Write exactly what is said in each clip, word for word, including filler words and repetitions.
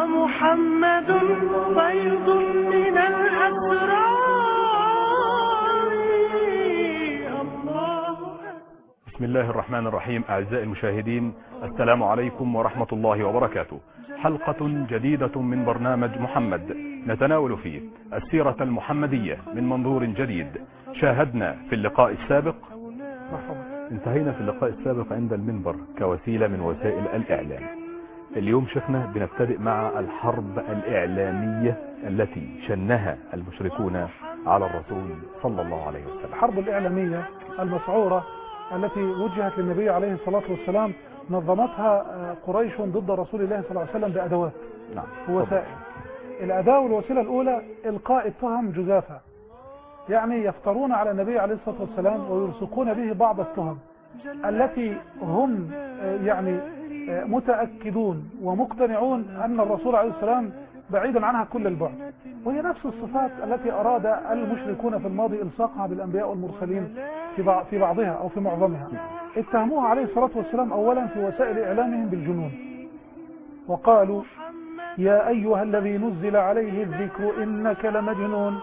ومحمد فيض من الأسرار. الله. بسم الله الرحمن الرحيم. أعزائي المشاهدين، السلام عليكم ورحمة الله وبركاته. حلقة جديدة من برنامج محمد نتناول فيه السيرة المحمدية من منظور جديد. شاهدنا في اللقاء السابق انتهينا في اللقاء السابق عند المنبر كوسيلة من وسائل الإعلام. اليوم شيخنا بنبتدئ مع الحرب الإعلامية التي شنها المشركون على الرسول صلى الله عليه وسلم. الحرب الإعلامية المسعورة التي وجهت للنبي عليه الصلاة والسلام نظمتها قريش ضد رسول الله صلى الله عليه وسلم بأدوات نعم. ووسائل. الأداة والوسيلة الأولى إلقاء التهم جزافا، يعني يفترون على النبي عليه الصلاة والسلام ويلصقون به بعض التهم التي هم يعني متأكدون ومقتنعون أن الرسول عليه السلام بعيدا عنها كل البعد، وهي نفس الصفات التي أراد المشركون في الماضي إلصاقها بالأنبياء والمرسلين في في بعضها أو في معظمها. اتهموها عليه الصلاة والسلام أولا في وسائل إعلامهم بالجنون، وقالوا يا أيها الذي نزل عليه الذكر إنك لمجنون.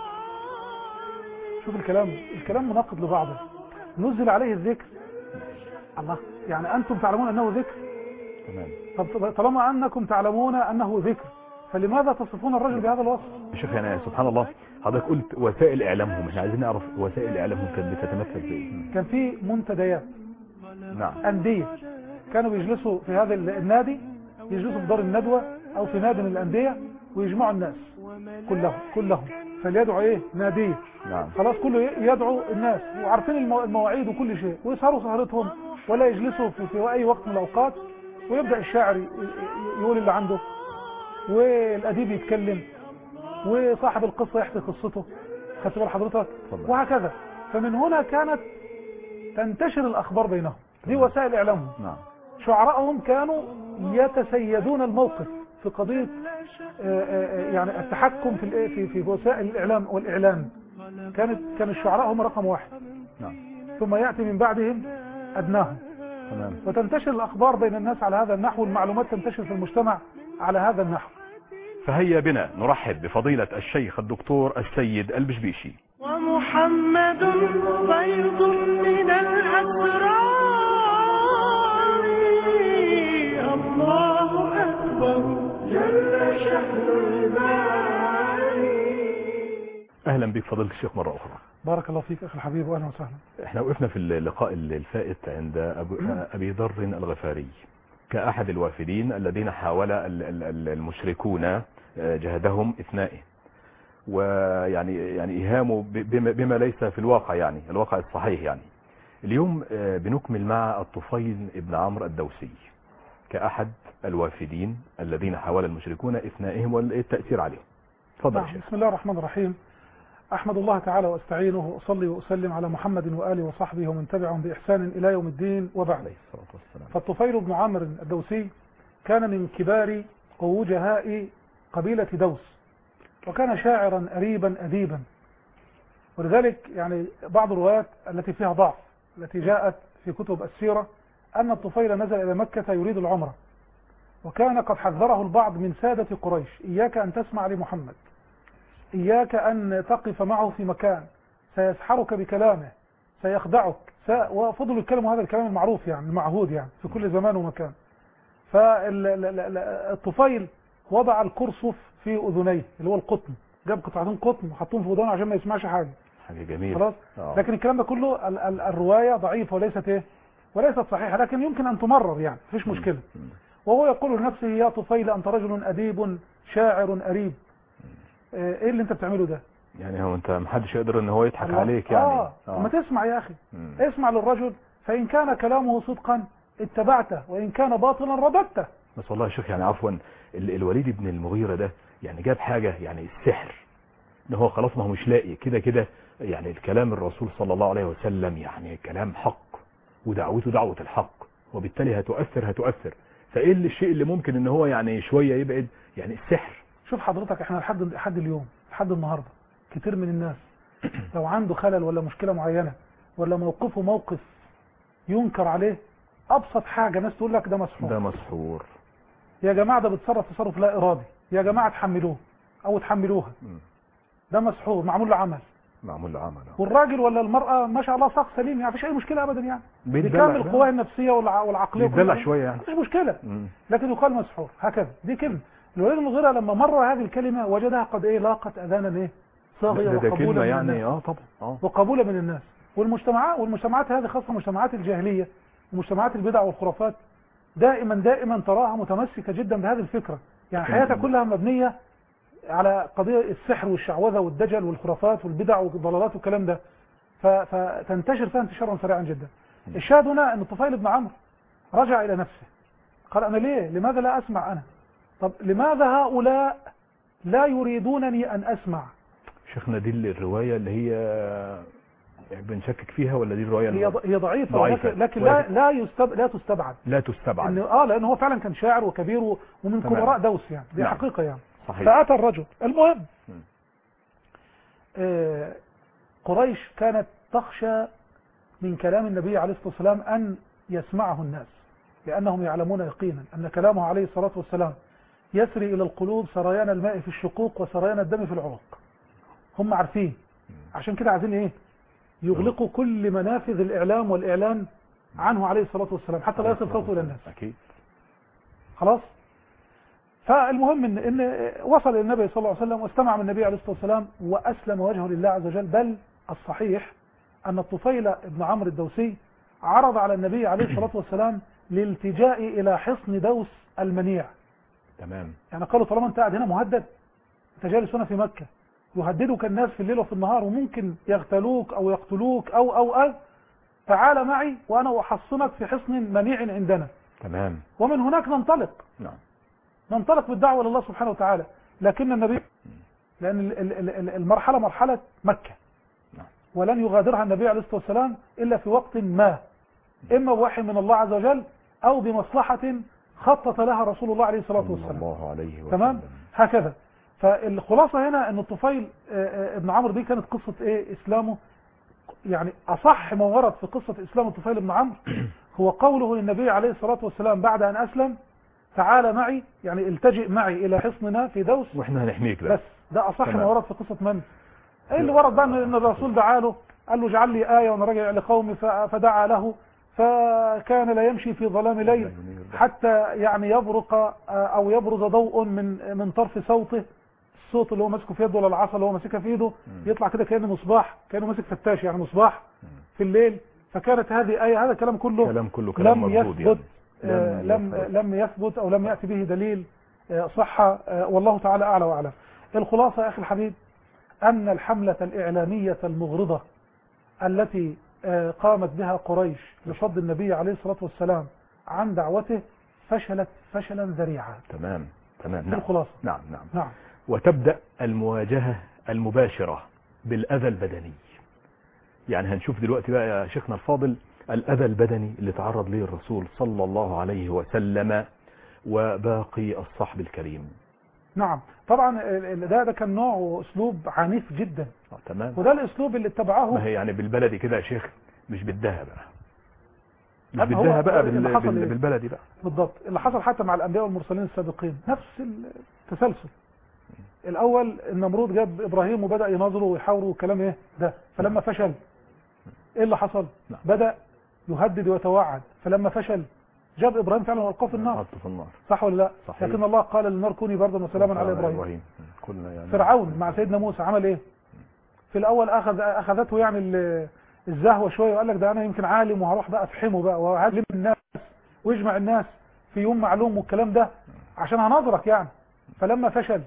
شوف الكلام الكلام مناقض لبعضه. نزل عليه الذكر، الله، يعني أنتم تعلمون أنه ذكر. تمام. طب طالما أنكم تعلمون أنه ذكر فلماذا تصفون الرجل بهذا الوصف؟ شيخ يعني سبحان الله، حضرتك قلت وسائل إعلامهم، احنا عايزين نعرف وسائل إعلامهم كانت بتتمثل بإيه؟ كان في منتديات، نعم، أندية، كانوا بيجلسوا في هذا النادي، يجلسوا في دار الندوة أو في نادي من الأندية ويجمعوا الناس كلهم كلهم فليدعوا إيه؟ نادية. نعم. خلاص كله يدعو الناس وعارفين المواعيد وكل شيء، ويسهروا سهرتهم ولا يجلسوا في, في أي وقت من الأوقات، ويبدأ الشاعر يقول اللي عنده والأديب يتكلم وصاحب القصة يحكي قصته، خدت بال حضرتك؟ وهكذا. فمن هنا كانت تنتشر الأخبار بينهم، دي وسائل إعلامهم. نعم. شعراءهم كانوا يتسيدون الموقف في قضية يعني التحكم في في في وسائل الإعلام والإعلان. كانت كان الشعراء هم رقم واحد. نعم. ثم يأتي من بعدهم أدناهم. تمام. وتنتشر الأخبار بين الناس على هذا النحو، والمعلومات تنتشر في المجتمع على هذا النحو. فهيا بنا نرحب بفضيلة الشيخ الدكتور السيد البشبيشي. ومحمد فيض من الأسرار. الله أكبر جل شأن المعاني. أهلا بك فضيلة الشيخ مرة أخرى. بارك الله فيك أخي الحبيب وأهلا وسهلا. احنا وقفنا في اللقاء الفائت عند أبي ذر الغفاري كأحد الوافدين الذين حاول المشركون جهدهم إثنائه، ويعني يعني إيهاموا بما, بما ليس في الواقع، يعني الواقع الصحيح. يعني اليوم بنكمل مع الطفيل ابن عمرو الدوسي كأحد الوافدين الذين حاول المشركون إثنائهم والتأثير عليهم. تفضل يا شيخ. بسم الله الرحمن الرحيم. أحمد الله تعالى وأستعينه وأصلي وأسلم على محمد وآله وصحبه ومن تبعهم بإحسان إلى يوم الدين وبعد. فالطفيل بن عمرو الدوسي كان من كبار ووجهاء قبيلة دوس، وكان شاعرا أريبا أديبا، ولذلك يعني بعض الروايات التي فيها ضعف التي جاءت في كتب السيرة أن الطفيل نزل إلى مكة يريد العمرة، وكان قد حذره البعض من سادة قريش: إياك أن تسمع لمحمد، إياك أن تقف معه في مكان، سيسحرك بكلامه، سيخدعك، وفضلوا يتكلموا هذا الكلام المعروف يعني المعهود يعني في كل زمان ومكان. فالطفيل وضع الكرسف في أذنيه اللي هو القطن، جاب قطعتين قطن وحطهم في أذنه عشان ما يسمعش حاجة. حاجة جميلة. خلاص. لكن الكلام ده كله ال ال الرواية ضعيفة وليست ايه وليست صحيحة، لكن يمكن أن تمرر يعني مفيش مشكلة. وهو يقول لنفسه: يا طفيل أنت رجل أديب شاعر أريب. ايه اللي انت بتعمله ده؟ يعني هو انت محدش يقدر ان هو يضحك عليك يعني. اه, آه. ما تسمع يا اخي. مم. اسمع للرجل، فان كان كلامه صدقا اتبعته وان كان باطلا رددته. بس والله يا شيخ يعني عفوا الوليد بن المغيرة ده يعني جاب حاجة يعني السحر، ان هو خلاص ما هو مش لاقي كده كده يعني الكلام الرسول صلى الله عليه وسلم يعني كلام حق ودعوته دعوة الحق، وبالتالي هتؤثر هتؤثر فايه الشيء اللي ممكن ان هو يعني شوية يبعد؟ يعني السحر. شوف حضرتك، احنا لحد لحد اليوم لحد النهارده كتير من الناس لو عنده خلل ولا مشكلة معينة ولا موقفه موقف ينكر عليه، ابسط حاجة ناس تقول لك ده مسحور، ده مسحور. يا جماعة ده بتصرف تصرف لا إرادي، يا جماعة تحملوه أو تحملوها، ده مسحور معمول له عمل، معمول له عمل. والراجل ولا المرأة ما شاء الله ساق سليم، يعني مفيش أي مشكلة أبدا، يعني بيتدلع بكامل القوى النفسية والع- والعقلية بيتدلع شوية يعني، مفيش مشكلة. مم. لكن يقال مسحور هكذا، دي كلمة. الوليد بن المغيرة لما مر هذه الكلمة وجدها قد إيه لاقت أذانا إيه صاغية ده, ده وقبولا كلمة من يعني الناس. اه طبعا اه وقبولا من الناس. والمجتمعات والمجتمعات هذه خاصة مجتمعات الجاهلية ومجتمعات البدع والخرافات دائما دائما تراها متمسكة جدا بهذه الفكرة، يعني حياتها كلها مبنية على قضية السحر والشعوذة والدجل والخرافات والبدع والضلالات والكلام ده، ف- فتنتشر فيها انتشارا سريعا جدا. الشاهد هنا ان الطفيل بن عمرو رجع الى نفسه، قال انا ليه لماذا لا اسمع انا؟ طب لماذا هؤلاء لا يريدونني ان اسمع؟ شيخنا دي الرواية اللي هي بنشكك فيها ولا دي الرواية هي ض- هي ضعيفة، ضعيفة. لكن, لكن لا لا يستب... لا تستبعد لا تستبعد إن اه لان هو فعلا كان شاعر وكبير و- ومن تمام. كبراء دوس، يعني دي نعم. حقيقة يعني. صحيح. فأتى الرجل. المهم م. آه قريش كانت تخشى من كلام النبي عليه الصلاة والسلام أن يسمعه الناس، لأنهم يعلمون يقينا أن كلامه عليه الصلاة والسلام يسري إلى القلوب سريان الماء في الشقوق وسريان الدم في العروق. هم عارفين، عشان كده عايزين إيه يغلقوا كل منافذ الإعلام والإعلان عنه عليه الصلاة والسلام حتى لا يصل صوته إلى الناس. أكيد. خلاص. فالمهم إن, إن وصل إلى النبي صلى الله عليه وسلم واستمع من النبي عليه الصلاة والسلام وأسلم وجهه لله عز وجل. بل الصحيح أن الطفيل بن عمرو الدوسي عرض على النبي عليه الصلاة والسلام للالتجاء إلى حصن دوس المنيع. تمام. يعني قالوا طالما أنت قاعد هنا مهدد، أنت جالس هنا في مكة يهددك الناس في الليل وفي النهار وممكن يغتالوك أو يقتلوك أو أو أو تعال معي وأنا أحصنك في حصن منيع عندنا. تمام. ومن هناك ننطلق. نعم. ننطلق بالدعوة لله سبحانه وتعالى. لكن النبي، لأن المرحلة مرحلة مكة، ولن يغادرها النبي عليه الصلاة والسلام إلا في وقت ما، إما بوحي من الله عز وجل أو بمصلحة خطط لها رسول الله عليه الصلاة والسلام. الله عليه وسلم. تمام. هكذا. فالخلاصة هنا أن الطفيل ابن عمرو دي كانت قصة إيه إسلامه، يعني أصح ما ورد في قصة إسلام الطفيل ابن عمرو هو قوله للنبي عليه الصلاة والسلام بعد أن أسلم تعال معي، يعني التجئ معي إلى حصننا في دوس وإحنا هنحميك بقى. بس ده أصح تمام. ما ورد في قصة من؟ ايه اللي ورد بقى ان الرسول دعا له قال له اجعل لي آية وانا راجع لقومي، فدعا له فكان لا يمشي في ظلام ليل حتى يعني يبرق او يبرز ضوء من من طرف صوته، الصوت اللي هو ماسكه في يده ولا العصا اللي هو ماسكها في ايده يطلع كده كأنه مصباح، كأنه ماسك فتاش يعني مصباح في الليل. فكانت هذه آية. هذا كلام كله كلام كله كلام لم مردود يثبت يعني. لم لم, لم يثبت او لم يأتي به دليل صحة، والله تعالى أعلى وأعلم. الخلاصة يا أخي الحبيب أن الحملة الإعلامية المغرضة التي قامت بها قريش لصد النبي عليه الصلاة والسلام عن دعوته فشلت فشلا ذريعا. تمام تمام. نعم. الخلاصة. نعم نعم نعم. وتبدأ المواجهة المباشرة بالأذى البدني. يعني هنشوف دلوقتي بقى يا شيخنا الفاضل الأذى البدني اللي تعرض له الرسول صلى الله عليه وسلم وباقي الصحب الكريم. نعم. طبعا ده ده كان نوع واسلوب عنيف جدا. اه تمام. وده الاسلوب اللي اتبعه. ما هي يعني بالبلدي كده يا شيخ، مش بالدها بقى، مش هو بالدها بقى اللي بال... حصل بال... إيه؟ بالبلدي بقى بالضبط اللي حصل حتى مع الانبياء والمرسلين السابقين نفس التسلسل. الاول النمرود جاب ابراهيم وبدا يناظره ويحاوره والكلام ايه ده، فلما فشل ايه اللي حصل؟ نعم. بدا يهدد ويتوعد، فلما فشل جاب ابراهيم فعلا والقاه في النار. حطه في النار. صح ولا لا؟ صحيح. لكن الله قال للنار كوني بردا وسلاما على ابراهيم. إبراهيم. كلنا يعني فرعون مع سيدنا موسى عمل ايه؟ في الاول اخذ اخذته يعني الزهوه شويه وقال لك ده انا يمكن عالم وهروح بقى افحمه بقى وهعلم الناس ويجمع الناس في يوم معلوم والكلام ده عشان هنظرك يعني. فلما فشل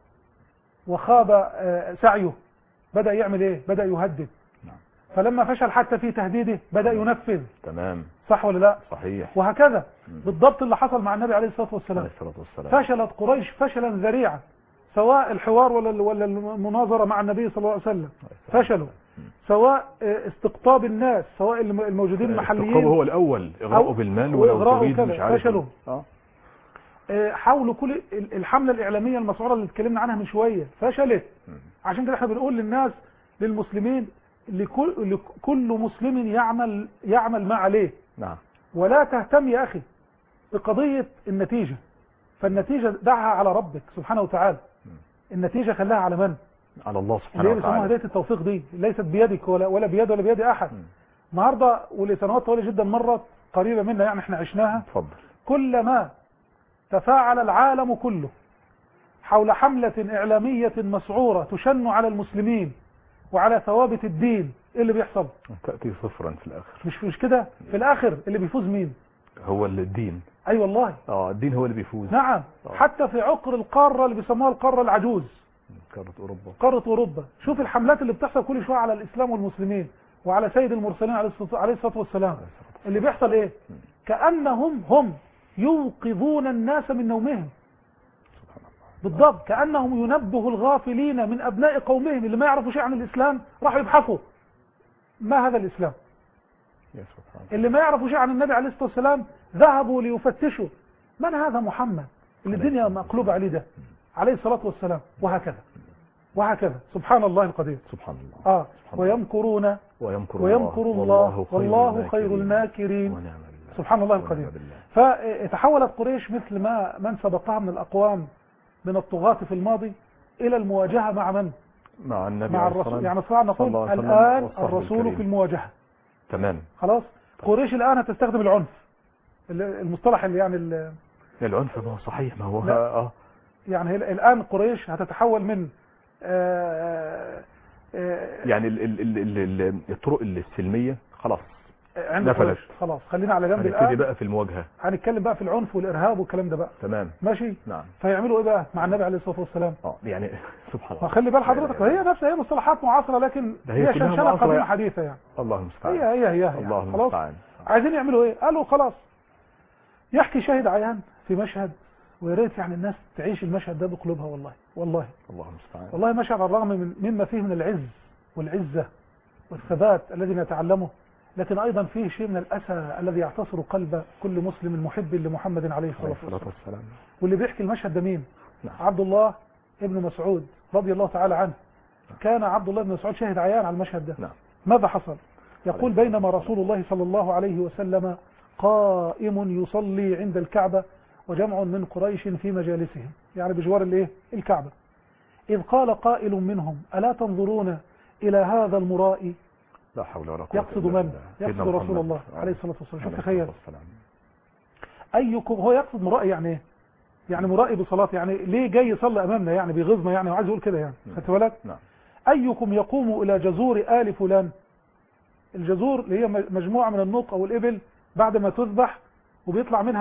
وخاب سعيه بدا يعمل ايه؟ بدا يهدد. فلما فشل حتى في تهديده بدأ ينفذ. تمام. صح ولا لا؟ صحيح. وهكذا بالضبط اللي حصل مع النبي عليه الصلاة والسلام. عليه الصلاة والسلام. فشلت قريش فشلا ذريعا، سواء الحوار ولا ولا المناظرة مع النبي صلى الله عليه وسلم فشلوا، سواء استقطاب الناس سواء الموجودين المحليين. استقطابه هو الأول، إغراءه بالمال ولو تريد مش عارف. فشلوا. اه حاولوا كل الحملة الإعلامية المسعورة اللي اتكلمنا عنها من شوية فشلت. عشان كده احنا بنقول للناس للمسلمين لكل, لكل مسلم يعمل يعمل ما عليه. نعم. ولا تهتم يا أخي بقضية النتيجة. فالنتيجة دعها على ربك سبحانه وتعالى. النتيجة خلاها على من؟ على الله سبحانه اللي بيسموها وتعالى. هداية التوفيق دي ليست بيدك ولا ولا بيد ولا بيد أحد. النهاردة ولسنوات طويلة جدا مرت قريبة منا يعني احنا عشناها. اتفضل. كلما تفاعل العالم كله حول حملة إعلامية مسعورة تشن على المسلمين وعلى ثوابت الدين، ايه اللي بيحصل؟ تأتي صفرا في الآخر. مش مش كده؟ في الآخر اللي بيفوز مين؟ هو الدين. أي أيوة والله. اه الدين هو اللي بيفوز. نعم. أوه. حتى في عقر القارة اللي بيسموها القارة العجوز، قارة أوروبا. قارة أوروبا، شوف الحملات اللي بتحصل كل شوية على الإسلام والمسلمين وعلى سيد المرسلين عليه الصلاة والسلام. اللي بيحصل ايه؟ كأنهم هم يوقظون الناس من نومهم. بالضبط، كأنهم ينبه الغافلين من أبناء قومهم اللي ما يعرفوا شيء عن الإسلام، راحوا يبحثوا ما هذا الإسلام. اللي ما يعرفوا شيء عن النبي عليه الصلاة والسلام ذهبوا ليفتشوا من هذا محمد اللي الدنيا مقلوبة عليه ده عليه الصلاة والسلام. وهكذا وهكذا سبحان الله القدير. سبحان الله. آه سبحان ويمكرون ويمكر, ويمكر الله, الله والله خير الماكرين. سبحان الله القدير. فتحولت قريش مثل ما من سبقها من الأقوام من الطغاة في الماضي إلى المواجهة مع من؟ مع النبي مع الرسول. يعني صراحة نقول الآن الرسول في المواجهة. تمام. خلاص. قريش الآن هتستخدم العنف، المصطلح اللي يعني العنف. ما هو صحيح، ما هو اه يعني الآن قريش هتتحول من آآ آآ يعني ال ال ال ال الطرق السلمية خلاص نفذت. خلاص خلينا على جنب الآن. هنبتدي بقى في المواجهة، هنتكلم بقى في العنف والإرهاب والكلام ده بقى. تمام ماشي. نعم. فيعملوا ايه بقى مع النبي عليه الصلاة والسلام؟ اه يعني سبحان الله. خلي بال حضرتك، هي نفسها هي مصطلحات معاصرة لكن هي شنشنة قديمة حديثة يعني. الله المستعان. هي هي هي, هي. الله المستعان. عايزين يعملوا ايه؟ قالوا خلاص يحكي شاهد عيان في مشهد، ويا ريت يعني الناس تعيش المشهد ده بقلوبها. والله والله الله المستعان. والله مشهد على الرغم من مما فيه من العز والعزة والثبات الذي نتعلمه، لكن أيضا فيه شيء من الأسى الذي يعتصر قلب كل مسلم محب لمحمد عليه الصلاة والسلام. واللي بيحكي المشهد ده مين؟ نعم. عبد الله ابن مسعود رضي الله تعالى عنه. نعم. كان عبد الله بن مسعود شاهد عيان على المشهد ده. نعم. ماذا حصل؟ يقول بينما رسول الله صلى الله عليه وسلم قائم يصلي عند الكعبة وجمع من قريش في مجالسهم، يعني بجوار الايه؟ الكعبة، إذ قال قائل منهم ألا تنظرون إلى هذا المرائي؟ لا حول ولا قوة. يقصد من؟ يقصد رسول الله عليه الصلاة والسلام. شوف تخيل أيكم، هو يقصد مرائي يعني ايه؟ يعني مرائي بصلاة، يعني ليه جاي يصلي أمامنا يعني بيغيظنا يعني وعايز يقول كده يعني. خدت بالك؟ نعم. أيكم يقوم إلى جزور آل فلان. الجزور اللي هي مجموعة من النوق أو الإبل بعد ما تذبح وبيطلع منها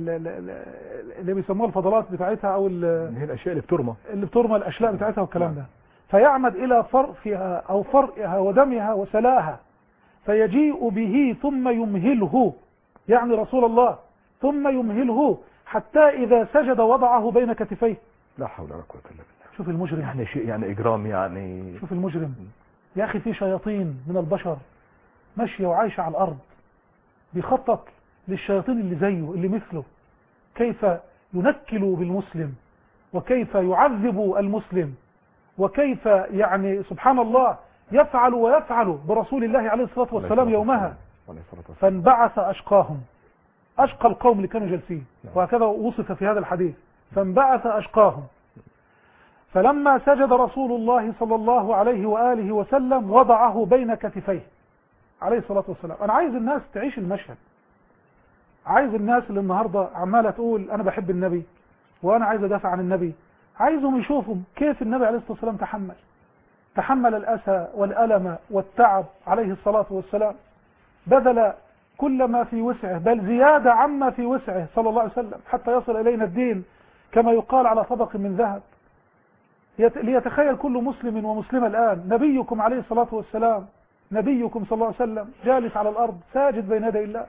اللي بيسموها الفضلات بتاعتها أو هي الأشياء اللي بترمى اللي بترمى الأشلاء بتاعتها والكلام ده، فيعمد إلى فرفها أو فرئها ودمها وسلاها فيجيء به ثم يمهله، يعني رسول الله، ثم يمهله حتى إذا سجد وضعه بين كتفيه. لا حول ولا قوة إلا بالله. شوف المجرم يعني شيء يعني إجرام يعني. شوف المجرم يا أخي، في شياطين من البشر ماشية وعايشة على الأرض بيخطط للشياطين اللي زيه اللي مثله كيف ينكلوا بالمسلم وكيف يعذبوا المسلم وكيف يعني سبحان الله يفعل ويفعل برسول الله عليه الصلاة والسلام يومها. فانبعث أشقاهم، أشقى القوم اللي كانوا جالسين، وهكذا وصف في هذا الحديث، فانبعث أشقاهم فلما سجد رسول الله صلى الله عليه وآله وسلم وضعه بين كتفيه عليه الصلاة والسلام. أنا عايز الناس تعيش المشهد، عايز الناس اللي النهاردة عمالة تقول أنا بحب النبي وأنا عايز أدافع عن النبي، عايزهم يشوفوا كيف النبي عليه الصلاة والسلام تحمل تحمل الأسى والألم والتعب عليه الصلاة والسلام، بذل كل ما في وسعه بل زيادة عما في وسعه صلى الله عليه وسلم حتى يصل إلينا الدين كما يقال على طبق من ذهب. ليتخيل كل مسلم ومسلمة الآن نبيكم عليه الصلاة والسلام، نبيكم صلى الله عليه وسلم جالس على الأرض ساجد بين يدي الله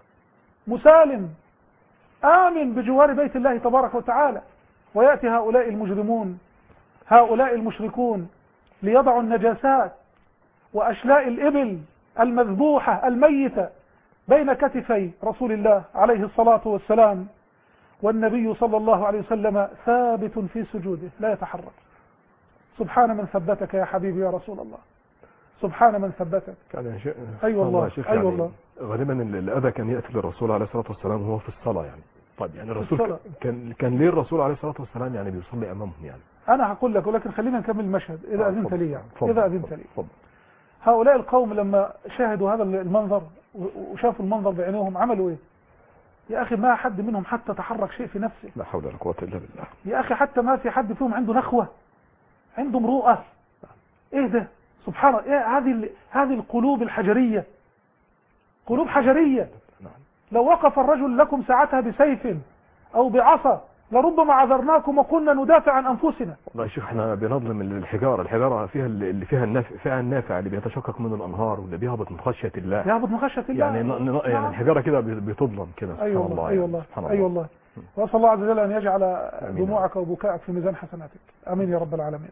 مسالم آمن بجوار بيت الله تبارك وتعالى، ويأتي هؤلاء المجرمون هؤلاء المشركون ليضعوا النجاسات وأشلاء الإبل المذبوحة الميتة بين كتفي رسول الله عليه الصلاة والسلام، والنبي صلى الله عليه وسلم ثابت في سجوده لا يتحرك. سبحان من ثبتك يا حبيبي يا رسول الله، سبحان من ثبتك. يعني شيء أي والله أي يعني والله. غالبا الأذى كان يأتي للرسول عليه الصلاة والسلام وهو في الصلاة، يعني طيب يعني الرسول الصلاة. كان كان ليه الرسول عليه الصلاه والسلام يعني بيصلي امامهم يعني؟ انا هقول لك، ولكن خلينا نكمل المشهد اذا آه، اذنت اتفضل. لي يعني. اتفضل. اذا اذنت لي. اتفضل. هؤلاء القوم لما شاهدوا هذا المنظر وشافوا المنظر بعينهم عملوا ايه؟ يا اخي ما حد منهم حتى تحرك شيء في نفسه. لا حول ولا قوه الا بالله. يا اخي حتى ما في حد فيهم عنده نخوة، عنده مروءة. ايه ده؟ سبحان الله. ايه هذه ال- هذه القلوب الحجرية، قلوب حجرية. نعم. لو وقف الرجل لكم ساعتها بسيف او بعصا لربما عذرناكم وكنا ندافع عن انفسنا. والله يا شيخ احنا بنظلم الحجاره، الحجاره فيها اللي فيها النافع، فيها النافع اللي بيتشقق منه الانهار واللي بيهبط من خشيه الله. يهبط من خشية الله. يعني ن- ن- يعني الحجاره كده بتظلم كده. سبحان ايوه الله. والله، يعني. ايوه والله، سبحان الله. ايوه والله. واسال الله عز وجل ان يجعل آمين. دموعك وبكائك في ميزان حسناتك. امين يا رب العالمين.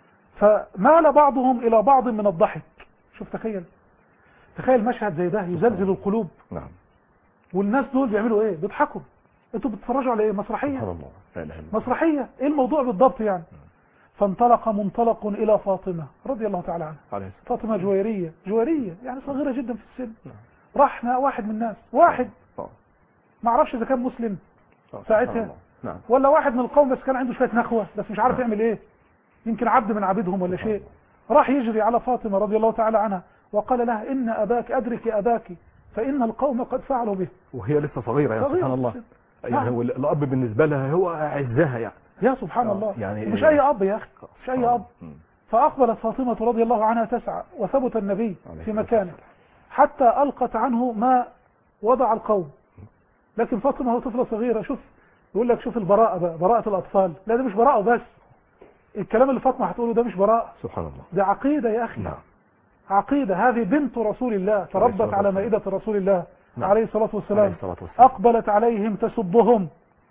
فمال بعضهم الى بعض من الضحك. شوف تخيل، تخيل مشهد زي ده يزلزل القلوب، نعم. والناس دول بيعملوا ايه؟ بيضحكوا. انتوا بتتفرجوا على ايه؟ مسرحيه. سبحان الله. لا اله الا الله. مسرحيه. ايه الموضوع بالضبط يعني؟ فانطلق منطلق الى فاطمه رضي الله تعالى عنها. عليه الصلاة فاطمه جويريه، جويريه يعني صغيره جدا في السن. نعم. راح واحد من الناس، واحد آه. ما اعرفش اذا كان مسلم آه. ساعتها. سبحان الله. نعم. ولا واحد من القوم بس كان عنده شويه نخوه بس مش عارف نعم. يعمل ايه، يمكن عبد من عبيدهم ولا سبحان شيء. راح يجري على فاطمه رضي الله تعالى عنها وقال لها ان اباك، ادرك اباك فان القوم قد فعلوا به. وهي لسه صغيره يعني. صغيرة سبحان الله. في السن. يعني نعم. هو الاب بالنسبه لها هو عزها يعني. يا سبحان آه. الله. يعني مش اي اب يا اخي، مش اي اب. مم. فاقبلت فاطمه رضي الله عنها تسعى وثبت النبي عليه في الصلاة مكانه والسلام. حتى القت عنه ما وضع القوم. لكن فاطمه هو طفله صغيره. شوف يقول لك شوف البراءه بقى، براءه الاطفال. لا ده مش براءه بس، الكلام اللي فاطمه هتقوله ده مش براءه، سبحان الله. ده عقيده يا اخي. نعم. عقيدة. هذه بنت رسول الله تربت الصلاة على والسلام. مائدة رسول الله نعم. عليه الصلاة عليه والسلام. الصلاة والسلام. أقبلت عليهم تسبهم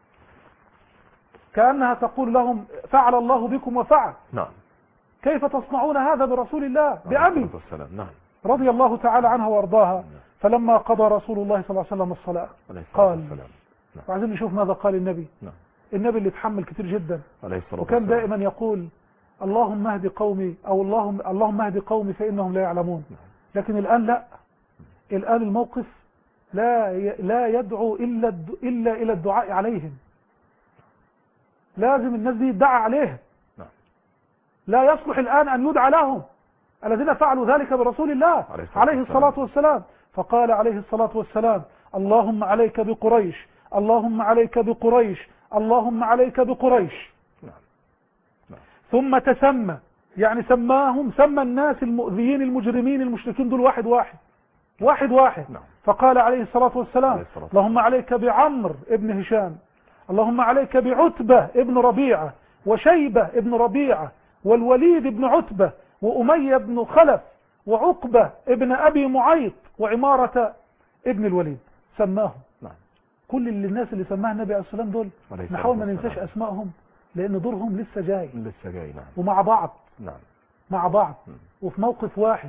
كأنها تقول لهم فعل الله بكم وفعل، نعم. كيف تصنعون هذا برسول الله عليه بأبي؟ الصلاة والسلام. نعم. رضي الله تعالى عنها وارضاها. فلما قضى رسول الله صلى الله عليه وسلم الصلاة عليه الصلاة قال، والسلام. نعم. وعايزين نشوف ماذا قال النبي. نعم. النبي اللي اتحمل كتير جدا عليه الصلاة وكان والسلام. دائما يقول اللهم اهد قومي أو اللهم اللهم اهد قومي فإنهم لا يعلمون. لكن الآن لا، الآن الموقف لا لا يدعو إلا إلا إلى الدعاء عليهم. لازم الناس دي يدعى عليها. نعم. لا يصلح الآن أن يدعى لهم الذين فعلوا ذلك برسول الله عليه الصلاة عليه الصلاة والسلام. فقال عليه الصلاة والسلام اللهم عليك بقريش، اللهم عليك بقريش، اللهم عليك بقريش. نعم. نعم. ثم تسمى، يعني سماهم، سمى الناس المؤذيين المجرمين المشركين دول واحد واحد واحد واحد. نعم. فقال عليه الصلاة والسلام عليه الصلاة والسلام. اللهم عليك بعمر ابن هشام، اللهم عليك بعتبة ابن ربيعة وشيبة ابن ربيعة والوليد ابن عتبة وأمية ابن خلف وعقبة ابن أبي معيط وعمارة ابن الوليد. سماهم. نعم. كل اللي الناس اللي سماها النبي عليه الصلاة والسلام دول عليه الصلاة نحاول ما ننساش والسلام. أسمائهم لأن دورهم لسه جاي لسه جاي. نعم. ومع بعض نعم. مع بعض مم. وفي موقف واحد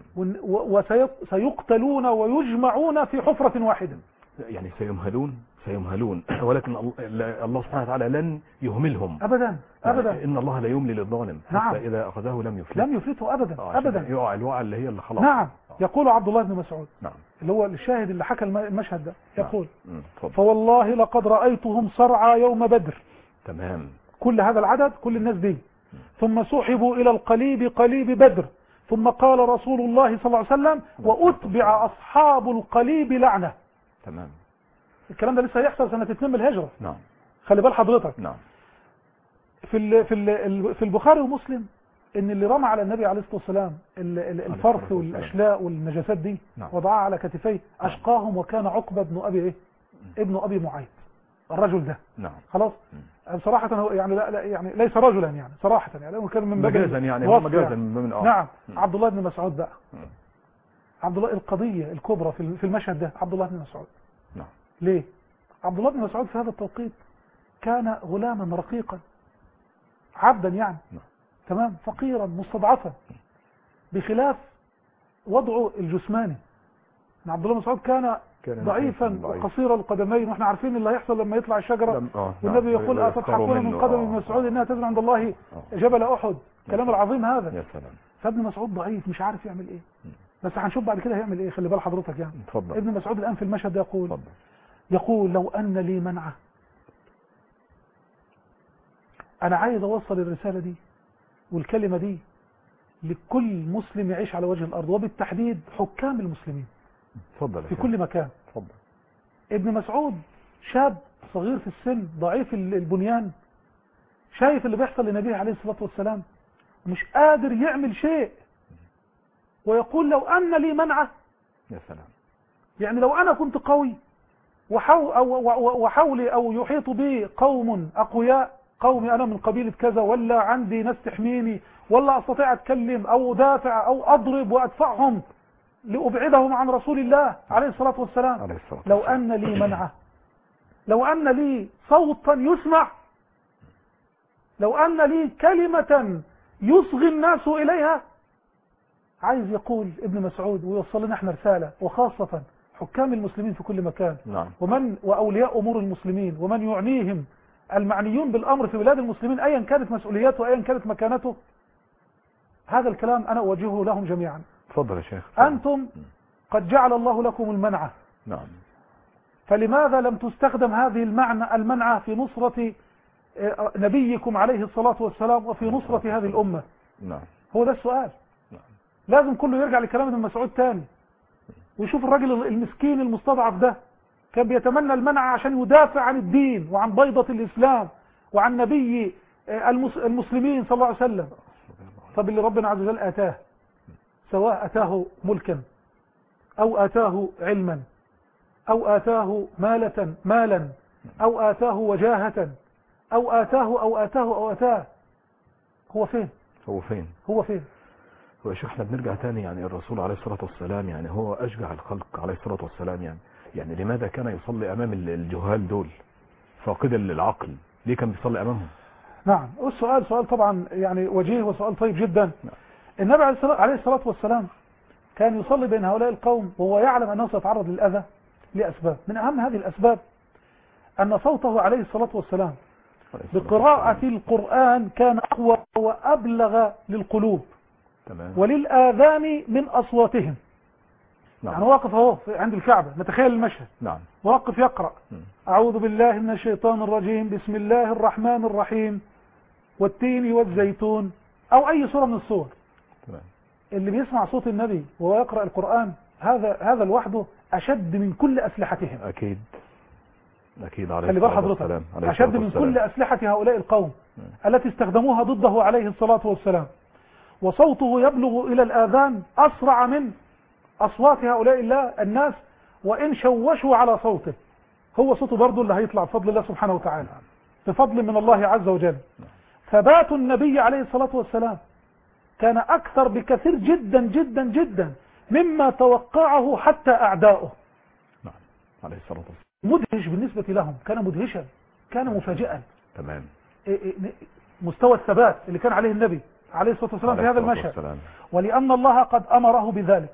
وسيقتلون ويجمعون في حفرة واحدة. يعني سيمهلون سيمهلون ولكن الله سبحانه وتعالى لن يهملهم أبدا أبدا. يعني إن الله لا يملي للظالم حتى نعم. إذا أخذه لم يفلت. لم يفلته أبدا آه، أبدا. يقع الوعى اللي هي اللي خلاص. نعم. آه. يقول عبد الله بن مسعود نعم. اللي هو الشاهد اللي حكى المشهد ده يقول مم. اتفضل. فوالله لقد رأيتهم صرعى يوم بدر. تمام. كل هذا العدد، كل الناس دي. ثم سحبوا إلى القليب، قليب بدر. ثم قال رسول الله صلى الله عليه وسلم وأتبع أصحاب القليب لعنة. تمام. الكلام ده لسه هيحصل سنة اتنين من الهجرة. نعم. خلي بال حضرتك. نعم. في ال في ال في البخاري ومسلم ان اللي رمى على النبي عليه الصلاه والسلام ال- ال- الفرث والاشلاء والنجاسات دي نعم. وضعها على كتفيه اشقاهم وكان عقبه ابن ابي ايه؟ ابن ابي معيط. الرجل ده نعم. خلاص. بصراحه هو يعني لا, لا يعني ليس رجلا يعني صراحه يعني لانه كان من باب مجازا يعني هو الوصف مجازا يعني. من ضمن اه نعم. مم. عبد الله بن مسعود بقى. مم. عبد الله القضيه الكبرى في في المشهد ده عبد الله بن مسعود. نعم. ليه؟ عبد الله بن مسعود في هذا التوقيت كان غلاما رقيقا عبدا يعني. نعم. تمام. فقيرا مستضعفا بخلاف وضعه الجسماني. عبد الله بن مسعود كان كان ضعيفا ضعيف. وقصير القدمين واحنا عارفين اللي هيحصل لما يطلع الشجره لم- آه، والنبي نعم. يقول ويسخروا أتضحكون من منه. قدم آه، ابن مسعود آه. انها تزن عند الله آه. جبل احد. الكلام العظيم هذا. يا سلام. فابن مسعود ضعيف مش عارف يعمل ايه. بس هنشوف بعد كده هيعمل ايه. خلي بال حضرتك يعني. اتفضل. ابن مسعود الان في المشهد ده يقول اتفضل. يقول لو ان لي منعه أنا عايز أوصل الرسالة دي والكلمة دي لكل مسلم يعيش على وجه الأرض، وبالتحديد حكام المسلمين اتفضل في كل مكان. اتفضل. ابن مسعود شاب صغير في السن، ضعيف البنيان، شايف اللي بيحصل لنبيه عليه الصلاة والسلام ومش قادر يعمل شيء، ويقول لو أن لي منعه. يا سلام. يعني لو أنا كنت قوي وحو أو وحولي أو يحيط بي قوم أقوياء، قومي أنا من قبيلة كذا، ولا عندي ناس تحميني، ولا أستطيع أتكلم أو أدافع أو أضرب وأدفعهم لأبعدهم عن رسول الله عليه الصلاة والسلام. عليه الصلاة لو أن لي منعه، لو أن لي صوتا يسمع، لو أن لي كلمة يصغي الناس إليها. عايز يقول ابن مسعود ويوصل لنا احنا رسالة، وخاصة حكام المسلمين في كل مكان. نعم. ومن وأولياء أمور المسلمين ومن يعنيهم المعنيون بالأمر في بلاد المسلمين أيا كانت مسؤولياته وأيا كانت مكانته. هذا الكلام أنا أوجهه لهم جميعا. تفضل يا شيخ. أنتم قد جعل الله لكم المنعة. نعم. فلماذا لم تستخدم هذه المعنى المنعة في نصرة نبيكم عليه الصلاة والسلام وفي نصرة هذه الأمة؟ نعم. هو ده السؤال. نعم. لازم كله يرجع لكلام ابن مسعود تاني ويشوف الراجل المسكين المستضعف ده كان بيتمنى المنع عشان يدافع عن الدين وعن بيضة الإسلام وعن نبي المسلمين صلى الله عليه وسلم. طب اللي ربنا عز وجل آتاه، سواء آتاه ملكا أو آتاه علما أو آتاه مالة مالا أو آتاه وجاهة أو آتاه أو آتاه أو آتاه، هو فين؟ هو فين؟ هو فين؟ هو يا شيخ احنا بنرجع تاني، يعني الرسول عليه الصلاة والسلام يعني هو أشجع الخلق عليه الصلاة والسلام، يعني يعني لماذا كان يصلي أمام الجهال دول فاقدا للعقل؟ ليه كان بيصلي أمامهم؟ نعم. والسؤال سؤال طبعا يعني وجيه وسؤال طيب جدا. نعم. النبي عليه الصلاة والسلام كان يصلي بين هؤلاء القوم وهو يعلم أنه سيتعرض للأذى لأسباب. من أهم هذه الأسباب أن صوته عليه الصلاة والسلام بقراءة القرآن كان أقوى وأبلغ للقلوب تمام. وللآذان من أصواتهم. نعم. يعني واقف اهو عند الكعبة، نتخيل المشهد. نعم. واقف يقرأ م. أعوذ بالله من الشيطان الرجيم، بسم الله الرحمن الرحيم، والتين والزيتون، أو أي سورة من السور. تمام. اللي بيسمع صوت النبي وهو يقرأ القرآن هذا هذا لوحده أشد من كل أسلحتهم. أكيد أكيد عليه الصلاة والسلام. أشد من كل أسلحة هؤلاء القوم م. التي استخدموها ضده عليه الصلاة والسلام. وصوته يبلغ إلى الآذان أسرع من أصوات هؤلاء الله الناس، وإن شوشوا على صوته هو صوته برضه اللي هيطلع بفضل الله سبحانه وتعالى، بفضل من الله عز وجل. ثبات النبي عليه الصلاة والسلام كان أكثر بكثير جدا جدا جدا مما توقعه حتى أعداؤه. نعم عليه الصلاة والسلام. مدهش بالنسبة لهم، كان مدهشا، كان مفاجئا. تمام. مستوى الثبات اللي كان عليه النبي عليه الصلاة والسلام في هذا المشهد، ولأن الله قد أمره بذلك.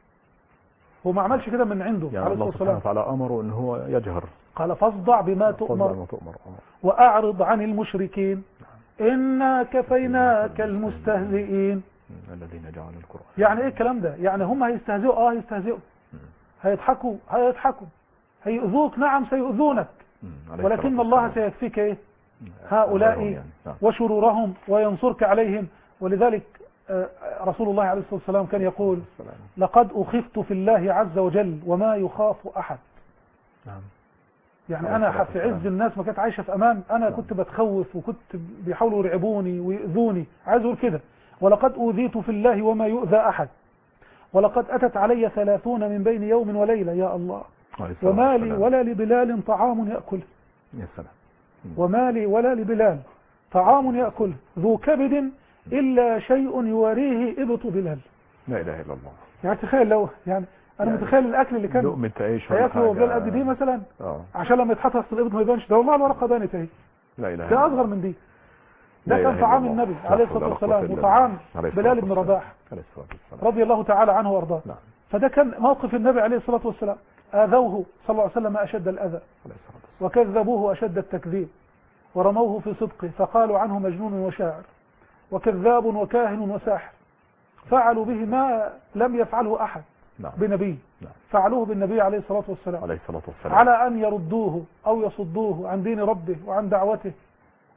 هو ما عملش كده من عنده يعني عليه الله الصلاة والسلام. سبحانه وتعالى أمره إن هو يجهر، قال فاصدع بما تؤمر وأعرض عن المشركين إنا كفيناك المستهزئين. الذين جعلوا القرآن. يعني إيه الكلام ده؟ يعني هم هيستهزئوا، آه هيستهزئوا، هيضحكوا هيضحكوا، هيؤذوك، نعم سيؤذونك، ولكن الله سيكفيك إيه؟ هؤلاء يعني. وشرورهم وينصرك عليهم. ولذلك رسول الله عليه الصلاة والسلام كان يقول لقد أخفت في الله عز وجل وما يخاف أحد. نعم. يعني أنا في عز الناس ما كانت عايشة في أمان، أنا كنت بتخوف وكنت بيحاولوا يرعبوني ويؤذوني. عايز أقول كده، ولقد أوذيت في الله وما يؤذى أحد، ولقد أتت علي ثلاثون من بين يوم وليلة يا الله، وما لي ولا لبلال طعام يأكل. يا سلام. وما لي ولا لبلال طعام يأكل ذو كبد إلا شيء يواريه إبط بلال. لا إله إلا الله. يعني تخيل لو يعني أنا يعني متخيل الأكل اللي كان لقمة عيش هياكله بلال قد دي مثلا آه. عشان لما يتحط في الإبط ما يبانش. ده والله الورقة بانت اهي. لا إله. ده أصغر من دي. ده كان طعام النبي عليه الصلاة والسلام وطعام بلال بن رباح رضي الله تعالى عنه وارضاه. نعم. فده كان موقف النبي عليه الصلاة والسلام. آذوه صلى الله عليه وسلم أشد الأذى وكذبوه أشد التكذيب ورموه في صدقه فقالوا عنه مجنون وشاعر وكذاب وكاهن وساحر. فعلوا به ما لم يفعله أحد. نعم. بنبي. نعم. فعلوه بالنبي عليه الصلاة والسلام. عليه الصلاة والسلام. على أن يردوه أو يصدوه عن دين ربه وعن دعوته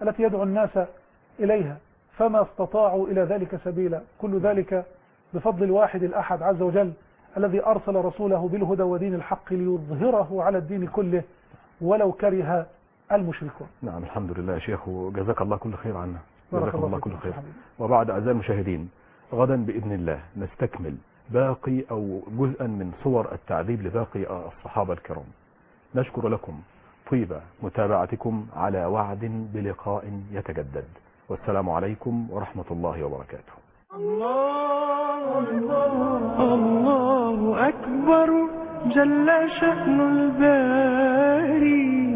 التي يدعو الناس إليها، فما استطاعوا إلى ذلك سبيلا. كل ذلك بفضل الواحد الأحد عز وجل الذي أرسل رسوله بالهدى ودين الحق ليظهره على الدين كله ولو كره المشركون. نعم الحمد لله يا شيخ، وجزاك الله كل خير عنا. بارك جزاك الله الله فيكم كل خير. حبيبي. وبعد أعزائي المشاهدين، غدا بإذن الله نستكمل باقي أو جزءا من صور التعذيب لباقي الصحابة الكرام. نشكر لكم طيب متابعتكم على وعد بلقاء يتجدد، والسلام عليكم ورحمة الله وبركاته. الله الله الله أكبر جل شأن الباري،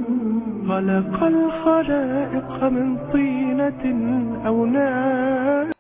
خلق الخلائق من طينة أو نار.